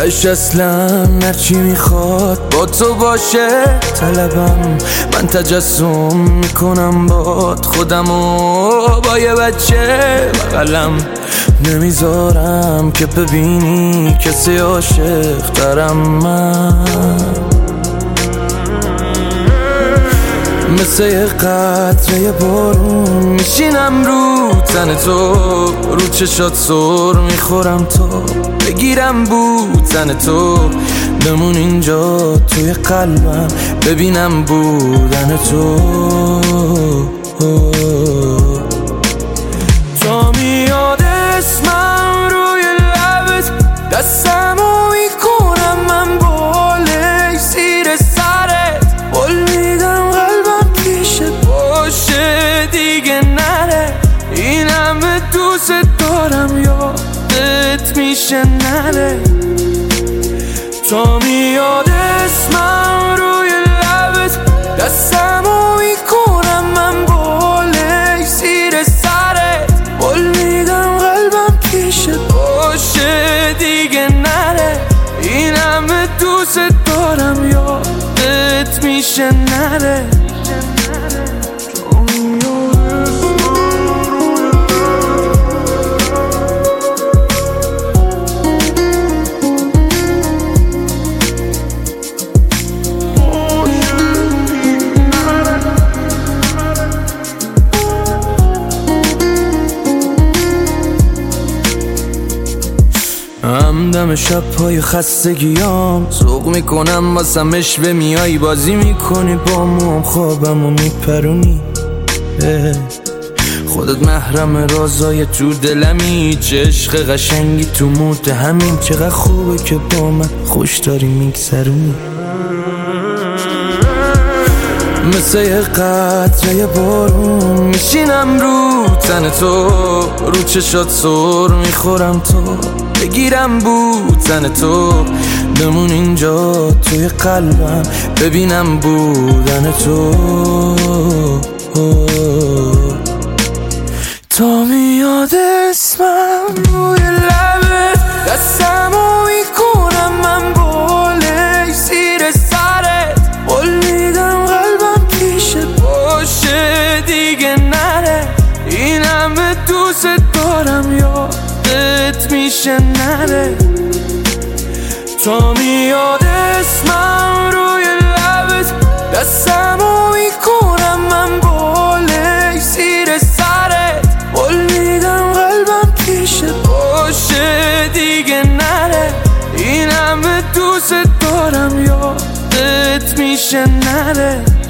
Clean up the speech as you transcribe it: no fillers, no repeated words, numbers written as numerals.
تش اصلا هرچی میخواد با تو باشه طلبم. من تجسم میکنم باد خودمو با یه بچه بغلم، نمیذارم که ببینی کسی عاشق دارم. من مثل یه قطره بارون میشینم رو تن تو، رو چشات سر میخورم تو بگیرم بودن تو، بمون اینجا توی قلبم ببینم بودن تو. تا میاد اسمم روی لبت دستمو میکنم من بالای زیر سرت، قول میدم قلبم پیشت باشه دیگه نره. این همه دوست دارم یادت میشه نره. تا میاد اسمم روی لبت دستمو میکنم من بالای زیر سرت، قول میدم قلبم پیشت باشه دیگه نره. این همه دوست دارم یادت میشه نره. همدم شب‌های خستگیام سوق میکنم واسم اشوه میای بازی میکنی با موام خوابمو میپرونی. خودت محرم رازای تو دلمی، چه عشق قشنگی تو موت همین، چقدر خوبه که با من خوش داری میگذرونی. مثل یه قطره بارون میشینم رو تن تو، رو چشات سر میخورم تو بگیرم بودن تو، بمون اینجا توی قلبم ببینم بودن تو. تا میاد اسمم روی لبت دستمو میکنم من بالای زیر سرت، قول میدم قلبم پیشت باشه دیگه نره. این همه دوست دارم یادت میشه نره. تا میاد اسمم روی لبت دستمو میکنم من بالای زیر سرت، قول میدم قلبم پیشت باشه دیگه نره. این همه دوست دارم یادت میشه نره.